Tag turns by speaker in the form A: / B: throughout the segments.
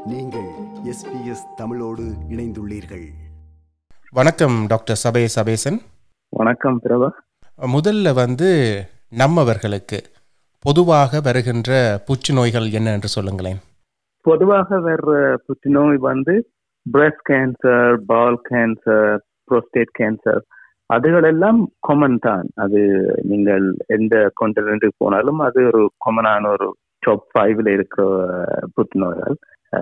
A: நீங்கள் SBS தமிழோடு இணைந்துள்ளீர்கள்.
B: வணக்கம் டாக்டர் சபேசன்.
C: வணக்கம் பிரபா.
B: முதல்ல நம்மவர்களுக்கு பொதுவாக வருகின்ற புற்றுநோய்கள் என்ன என்று சொல்லுங்களேன்.
C: பொதுவாக வர்ற புற்றுநோய் breast cancer, bowel cancer, prostate cancer அதுகளெல்லாம் காமன் தான். அது நீங்கள் எந்த கான்டினென்ட்டுக்கு போனாலும் அது ஒரு காமனான ஒரு டாப் 5ல இருக்கிற புற்றுநோய்கள்.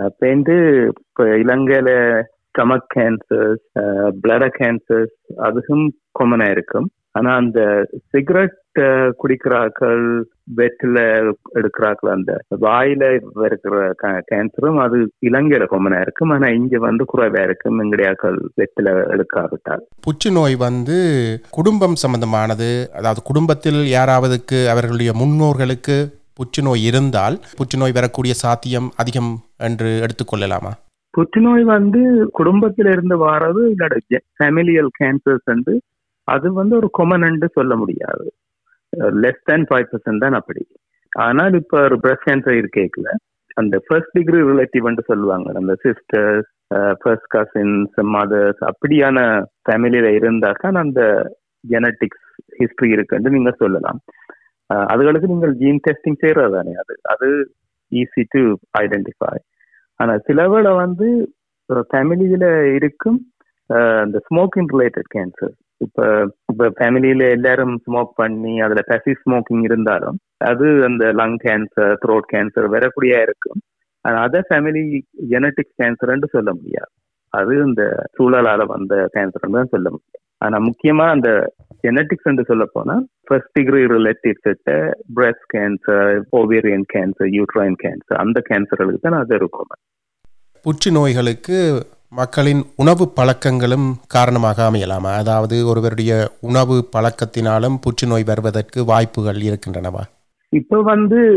C: இப்போ இலங்கையில ஸ்டமக் கேன்சர்ஸ், பிளடர் கேன்சர்ஸ் அதுவும் காமனா இருக்கும். ஆனா அந்த சிகரெட் குடிக்கிறார்கள், வெற்றில எடுக்கிறார்கள், அந்த வாயில இருக்கிற கேன்சரும் அது இலங்கையில காமனா இருக்கும். ஆனா இங்க குறைவா இருக்கும் எங்கடையாக்கள் வெற்றில எடுக்காவிட்டால்.
B: புற்றுநோய் குடும்பம் சம்பந்தமானது. அதாவது குடும்பத்தில் யாராவதுக்கு அவர்களுடைய முன்னோர்களுக்கு புற்றுநோய் இருந்தால் புற்றுநோய் வரக்கூடிய சாத்தியம் அதிகம் என்று எடுத்துக்கொள்ளலாமா?
C: புற்றுநோய் குடும்பத்தில இருந்து வாரது இல்ல ஃபேமிலியல் கேன்சர்ஸ் அது ஒரு காமன் என்று சொல்ல முடியாது. லெஸ் தேன் 5% தான் அப்படி. ஆனால் இப்ப ஒரு பிரஸ்ட் கேன்சர் இருக்கேக்கல அந்த ஃபர்ஸ்ட் டிகிரி ரிலேட்டிவ் சொல்லுவாங்க. அந்த சிஸ்டர்ஸ், ஃபர்ஸ்ட் கசின்ஸ், மதர்ஸ் அப்படியான ஃபேமிலியில இருந்தாதான் அந்த ஜெனட்டிக்ஸ் ஹிஸ்டரி இருக்குன்னு நீங்க சொல்லலாம். அதுகளுக்கு நீங்கள் ஜீன் டெஸ்டிங் செய்யறதானே, அது ஈஸி டு ஐடென்டிஃபை. ஆனா சிலவேளை ஃபேமிலியில இருக்கும் இந்த ஸ்மோக்கிங் ரிலேட்டட் கேன்சர். இப்ப ஃபேமிலியில எல்லாரும் ஸ்மோக் பண்ணி அதுல பேசிவ் ஸ்மோக்கிங் இருந்தாலும் அது அந்த லங் கேன்சர், த்ரோட் கேன்சர் வரக்கூடிய இருக்கும். ஆனா அதை ஃபேமிலி ஜெனட்டிக்ஸ் கேன்சர்ன்னு சொல்ல முடியாது. அது இந்த சூழலால வந்த கேன்சர் தான் சொல்ல முடியும். ஆனா முக்கியமா அந்த ஜெனட்டிக்ஸ் என்று சொல்ல போனா first degree relatives breast cancer, ovarian cancer, uterine cancer அந்த கேன்சர்களுக்கு தான் அது இருக்கும்.
B: புற்றுநோய்களுக்கு மக்களின் உணவு பழக்கங்களும் காரணமாக அமையலாமா? அதாவது ஒருவருடைய உணவு பழக்கத்தினாலும் புற்றுநோய் வருவதற்கு வாய்ப்புகள் இருக்கின்றனவா?
C: இப்ப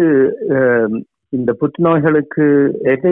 C: இந்த புற்றுநோய்களுக்கு எதை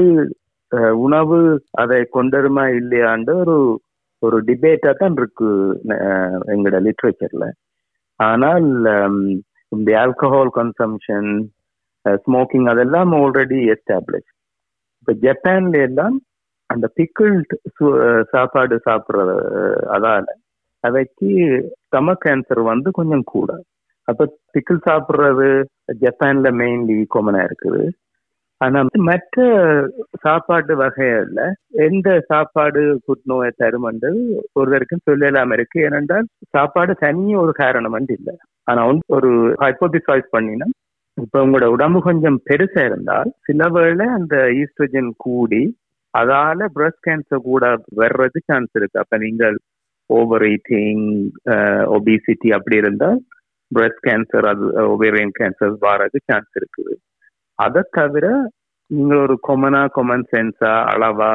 C: உணவு அதை கொண்டருமா இல்லையாண்டு ஒரு டிபேட்டா தான் இருக்கு எங்களோட லிட்ரேச்சர்ல. ஆனால் இந்த ஆல்கஹால் கன்சம்ஷன், ஸ்மோக்கிங் அதெல்லாம் ஆல்ரெடி எஸ்டாப்ளிஷ். இப்ப ஜப்பான்ல எல்லாம் அந்த பிக்கிள்ட் சாப்பாடு சாப்பிட்றது அதால அவைக்கு ஸ்டமக் கேன்சர் கொஞ்சம் கூட. அப்ப பிக்கிள் சாப்பிட்றது ஜப்பான்ல மெயின்லி காமனா இருக்குது. ஆனா மற்ற சாப்பாட்டு வகைகள்ல எந்த சாப்பாடு புற்றுநோயை தருமன்றது ஒருவருக்கும் சொல்லலாம இருக்கு. ஏனென்றால் சாப்பாடு தனியே ஒரு காரணம் இல்லை. ஆனா ஒரு ஹைப்போதிசைஸ் பண்ணினா இப்ப உங்களோட உடம்பு கொஞ்சம் பெருசா இருந்தால் சில வேளை அந்த ஈஸ்ட்ரோஜன் கூடி அதால பிரஸ்ட் கேன்சர் கூட வர்றது சான்ஸ் இருக்கு. அப்ப நீங்கள் ஓவர் ஈட்டிங், ஒபிசிட்டி அப்படி இருந்தால் பிரஸ்ட் கேன்சர், அது ஓவேரியன் கேன்சர் வர்றது சான்ஸ் இருக்குது. அதை தவிர நீங்கள் ஒரு காமன் சென்ஸா அளவா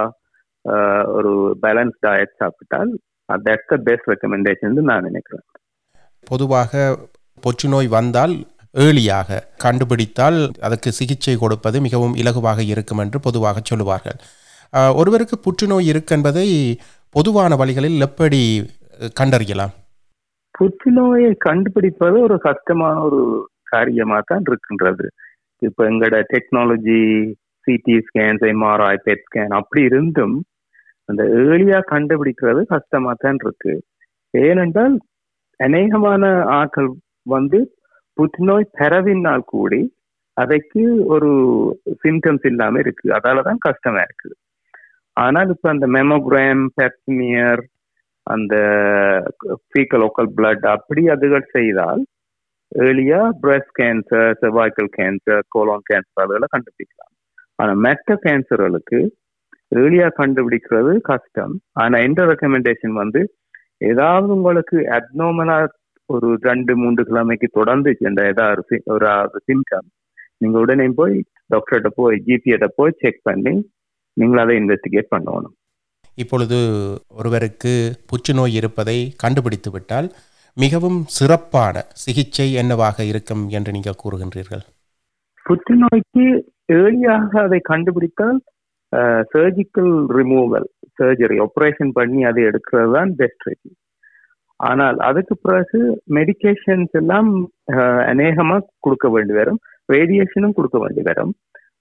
C: ஒரு பேலன்ஸ் டயட் சாப்பிட்டால் தட்ஸ் த பெஸ்ட் ரெக்கமெண்டேஷன் நான் நினைக்கிறேன்.
B: பொதுவாக புற்றுநோய் வந்தால் ஏர்லியாக கண்டுபிடித்தால் அதற்கு சிகிச்சை கொடுப்பது மிகவும் இலகுவாக இருக்கும் என்று பொதுவாக சொல்லுவார்கள். ஒருவருக்கு புற்றுநோய் இருக்கு என்பதை பொதுவான வழிகளில் எப்படி கண்டறியலாம்?
C: புற்றுநோயை கண்டுபிடிப்பது ஒரு கஷ்டமான ஒரு காரியமாக தான் இருக்கின்றது. இப்ப எங்களோட technology, CT scans, MRI, PET scan அப்படி இருந்தும் அந்த ஏர்லியா கண்டுபிடிக்கிறது கஷ்டமா தான் இருக்கு. ஏனென்றால் அநேகமான ஆட்கள் புற்றுநோய் பரவினால் கூடி அதைக்கு ஒரு சிம்டம்ஸ் இல்லாம இருக்கு. அதாலதான் கஷ்டமா இருக்குது. ஆனால் இப்ப அந்த மெமோகிராம், பெப்ஸ்மியர், அந்த ஃபீக்கல் லோக்கல் பிளட் அப்படி அதுகள் செய்தால் ஏர்லியா breast cancer, cervical cancer, colon cancer அதெல்லாம் கண்டுபிடிக்கலாம். ஆனா மற்ற கேன்சர்களுக்கு ஏர்லியா கண்டுபிடிக்கிறது கஷ்டம். ஆனா எந்த ரெக்கமெண்டேஷன் ஏதாவது உங்களுக்கு அப்நார்மலா ஒரு 2-3 கிழமைக்கு தொடர்ந்து ஏதாவது ஒரு சிம்டம் நீங்க உடனே போய் டாக்டர்கிட்ட போய் ஜிபியிட்ட போய் செக் பண்ணி நீங்கள் அதை இன்வெஸ்டிகேட் பண்ணணும்.
B: இப்பொழுது ஒருவருக்கு புற்றுநோய் இருப்பதை கண்டுபிடித்து விட்டால் மிகவும் சிறப்பான சிகிச்சை என்னவாக இருக்கும் என்று நீங்கள் கூறுகின்றீர்கள்?
C: புற்றுநோய்க்கு ஏர்லியாக அதை கண்டுபிடித்தால் சர்ஜிக்கல் ரிமூவல், சர்ஜரி, ஆபரேஷன் பண்ணி அதை எடுக்கிறது தான் பெஸ்ட் ட்ரீட்மெண்ட். ஆனால் அதுக்கு பிறகு மெடிகேஷன்ஸ் எல்லாம் அநேகமா கொடுக்க வேண்டி வரும், ரேடியேஷனும் கொடுக்க வேண்டி வரும்.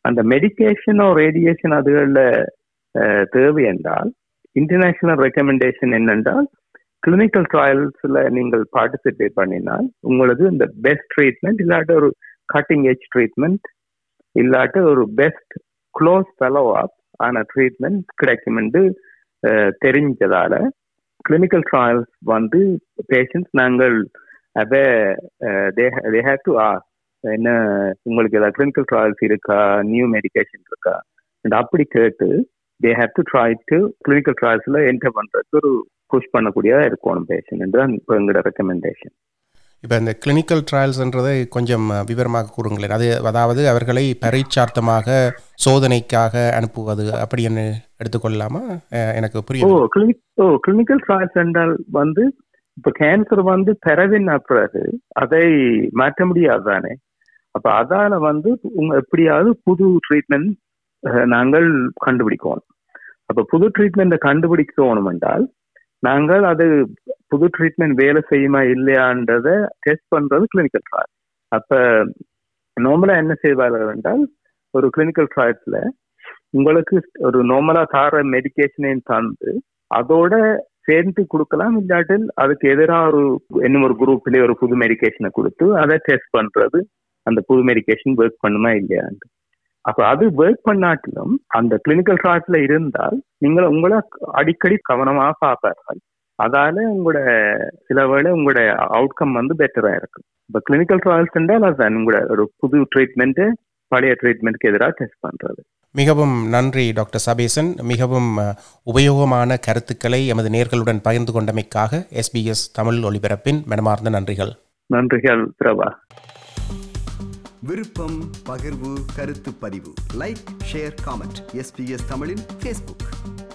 C: அந்த மெடிகேஷனோ ரேடியேஷன் அதுகளில் தேவை என்றால் இன்டர்நேஷனல் ரெக்கமெண்டேஷன் என்னென்றால் கிளினிக்கல் ட்ரையல்ஸில் நீங்கள் பார்ட்டிசிபேட் பண்ணினால் உங்களுக்கு இந்த பெஸ்ட் ட்ரீட்மெண்ட் இல்லாட்ட ஒரு கட்டிங் எஜ் ட்ரீட்மெண்ட் இல்லாட்ட ஒரு பெஸ்ட் க்ளோஸ் ஃபாலோ அப் ஆன ட்ரீட்மெண்ட் கிடைக்கும் என்று தெரிஞ்சதால கிளினிக்கல் ட்ரையல்ஸ் வந்து பேஷண்ட்ஸ் நாங்கள் அதை they have to ask என்ன உங்களுக்கு ஏதாவது கிளினிக்கல் ட்ரையல்ஸ் இருக்கா, நியூ மெடிகேஷன் இருக்கா அப்படி கேட்டு they have to try to clinical trialsல என்டர் பண்றதுக்கு ஒரு புஷ் பண்ணக்கூடியதா இருக்கணும் பேஷண்ட் என்றுதான் இப்போ எங்களோட ரெக்கமெண்டேஷன்.
B: இப்போ இந்த கிளினிக்கல் ட்ரையல்ஸ்ன்றதை கொஞ்சம் விவரமாக கூறுங்களேன். அதாவது அவர்களை பரீட்சார்த்தமாக சோதனைக்காக அனுப்புவது அப்படி என்ன எடுத்துக்கொள்ளலாமா? எனக்கு புரியும்.
C: கிளினிக்கல் ட்ரையல்ஸ் என்றால் வந்து இப்போ கேன்சர் வந்து பிறவின் பிறகு அதை மாற்ற முடியாது தானே. அப்போ அதால வந்து எப்படியாவது புது ட்ரீட்மெண்ட் நாங்கள் கண்டுபிடிக்கணும். அப்போ புது ட்ரீட்மெண்ட்டை கண்டுபிடிக்கணும் என்றால் நாங்கள் அது புது ட்ரீட்மெண்ட் வேலை செய்யுமா இல்லையான்றதை டெஸ்ட் பண்றது கிளினிக்கல் ட்ரையல். அப்போ நார்மலா என்ன செய்வார்கள் என்றால் ஒரு கிளினிக்கல் ட்ரையல்ஸ்ல உங்களுக்கு ஒரு நார்மலா தார மெடிக்கேஷனையும் தந்து அதோட சேர்ந்து கொடுக்கலாம், இல்லாட்டில் அதுக்கு எதிராக இன்னும் ஒரு குரூப்லேயே ஒரு புது மெடிக்கேஷனை கொடுத்து அதை டெஸ்ட் பண்றது அந்த புது மெடிக்கேஷன் ஒர்க் பண்ணுமா இல்லையான்னு. அப்ப அது ஒர்க் பண்ணாட்டிலும் அந்த கிளினிக்கல் ட்ரையல்ஸ்ல இருந்தால் நீங்கள் உங்களை அடிக்கடி கவனமாக பார்ப்பார்கள். அதால உங்களோட சில வேளை உங்களோட அவுட்கம் வந்து பெட்டரா இருக்கும். இப்ப கிளினிக்கல் ட்ரையல்ஸ் என்றால் அதுதான் உங்களோட ஒரு புது ட்ரீட்மெண்ட் பழைய ட்ரீட்மெண்ட்க்கு எதிராக டெஸ்ட் பண்றது.
B: மிகவும் நன்றி டாக்டர் சபேசன். மிகவும் உபயோகமான கருத்துக்களை எமது நேயர்களுடன் பகிர்ந்து கொண்டமைக்காக SBS தமிழ் ஒலிபரப்பின் மனமார்ந்த நன்றிகள்.
C: நன்றிகள் பிரபா.
A: விருப்பம், பகிர்வு, கருத்து பதிவு, லைக், ஷேர், காமெண்ட். SBS தமிழின் Facebook.